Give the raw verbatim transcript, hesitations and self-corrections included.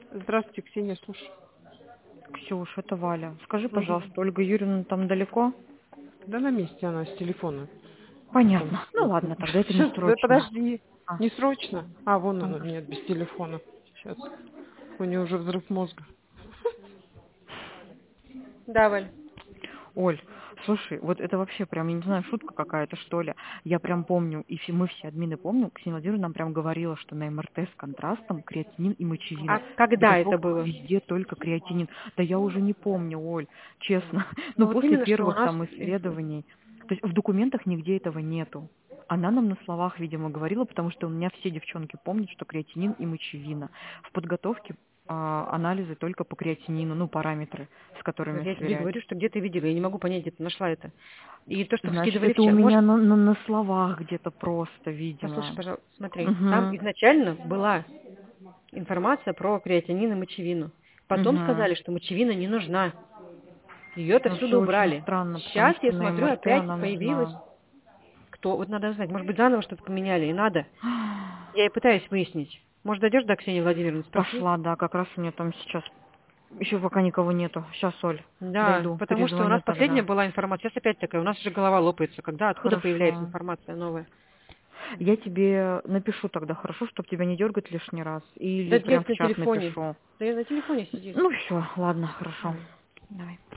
Здравствуйте, Ксения, слушаю. Ксюш, это Валя. Скажи, Мгм. пожалуйста, Ольга Юрьевна там далеко? Да на месте она с телефона. Там Понятно. Ну сидит. ладно, тогда это не Сейчас, да срочно. подожди. А, Не срочно? А, вон она, ага. нет, без телефона. Сейчас. У нее уже взрыв мозга. Да, Валь. Оль, слушай, вот это вообще прям, я не знаю, шутка какая-то, что ли. Я прям помню, и все, мы все админы помним, Ксения Владимировна нам прям говорила, что на МРТ с контрастом креатинин и мочевина. А В когда это подготовках было? везде только креатинин. Да я уже не помню, Оль, честно. Ну Ну, вот после именно, что у первых нас... там э, исследований. То есть в документах нигде этого нету. Она нам на словах, видимо, говорила, потому что у меня все девчонки помнят, что креатинин и мочевина. В подготовке а, анализы только по креатинину, ну, параметры, с которыми Я тебе сверять. говорю, что где-то видела. Я не могу понять, где ты нашла это. И то, что Значит, вскидывали в это у чат. меня Может, на, на, на словах где-то просто, послушай, видимо. пожалуйста, смотри. Там Угу, изначально была информация про креатинин и мочевину. Потом угу. сказали, что мочевина не нужна. Ее Вообще отсюда очень убрали. странно, потому Сейчас что я на смотрю, МРТ опять она появилась. нужна. Кто? Вот надо знать. Может быть, заново что-то поменяли, и надо. Я и пытаюсь выяснить. Может, дойдешь до Ксении Владимировны, спроси? Пошла, да, как раз у меня там сейчас, еще пока никого нету. Сейчас, Оль, Да, дойду, потому что у нас перезвоню последняя тогда. была информация. Сейчас опять такая, у нас уже голова лопается. Когда, откуда появляется Хорошо. информация новая? Я тебе напишу тогда, хорошо, чтобы тебя не дергать лишний раз. Да Или я прям в на чат телефоне. напишу. Да я на телефоне сидит. Ну все, ладно, хорошо. Давай.